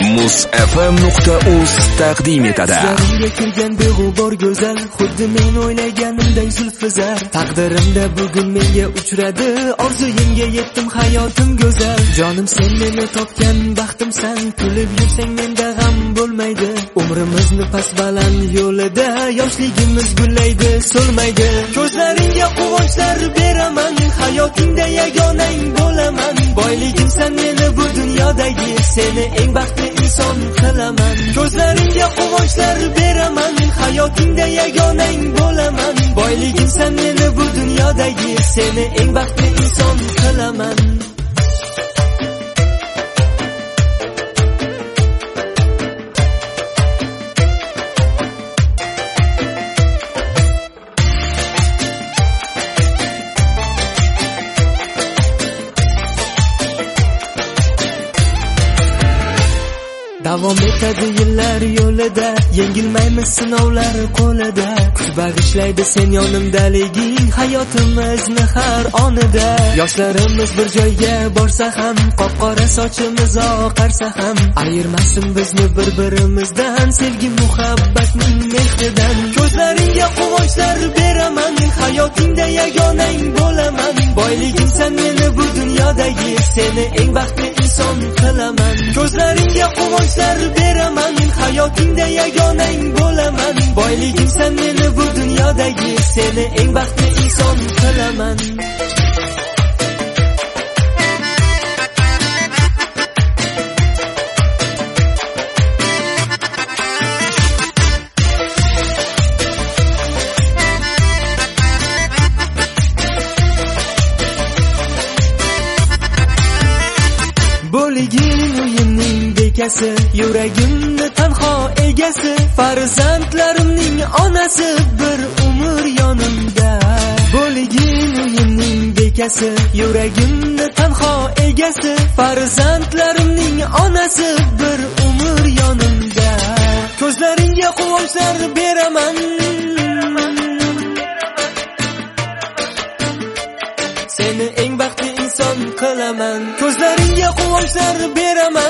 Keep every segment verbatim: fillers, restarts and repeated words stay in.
muz f m nuqta uz taqdim etadi. Sizlarga kirgan beg'ubor go'zal, xuddi men o'ylaganimday zulfizar. Taqdirimda bugun menga uchradi, orzuyimga yetdim, hayotim go'zal. Jonim sen meni topgan baxtimsan, kulib yursang menda g'am bo'lmaydi. Umrimizni past baland yo'lida, yoshligimiz gullaydi, so'lmaydi. Ko'zlaringga quvonchlar beraman, hayotingda yagonang bo'laman. Boyligim sen meni bu dunyodagi, seni eng baxtli inson qilaman. Ko'zlaringga quvonchlar beraman, hayotingda yagonang bo'laman. Boyligim sen meni bu dunyodagi, seni eng baxtli inson qilaman. Davom etadi yillar yo'lida, yengilmaymiz sinovlar qo'lida. Kuch bag'ishlaydi sen yonimdaliging, hayotimizni har onida. Yoshlarimiz bir joyga borsa ham, qop-qora sochimiz oqarsa ham, ayirmasin bizni bir-birimizdan, sevgi muhabbatning mehridan. Ko'zlaringga quvonchlar beraman, hayotingda yagonang bo'laman. Boyligim sen meni bu dunyodagi, seni eng baxtli inson qilaman. Ko'zlaringga quvonchlar beraman, hayotingda yagonang bo'laman. Boyligim sen meni bu dunyodagi, seni eng baxtli inson qilaman. Bo'ligin uyimning bekasi, yuragimni tanho egasi, farzandlarimning onasi, bir umr yonimda. Bo'ligin uyimning bekasi, yuragimni tanho egasi, farzandlarimning onasi, bir umr yonimda. Ko'zlaringga quvonchlar beraman, seni eng baxtli inson qilaman. Ko'zlaringga quvonchlar beraman,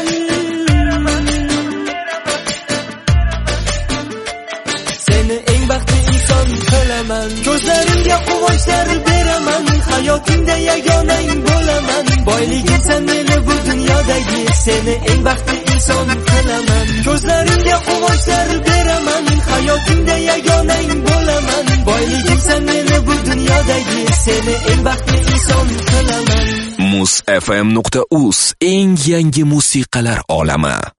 seni eng baxtli inson qilaman. Ko'zlaringga quvonchlar beraman, hayotingda yagonang bo'laman. Boyligim sen meni bu dunyodagi, seni eng baxtli inson qilaman. Ko'zlaringga quvonchlar beraman, hayotingda yagonang bo'laman. Boyligim sen meni bu dunyodagi, seni eng baxtli inson qilaman. muz f m nuqta uz eng yangi musiqalar olami.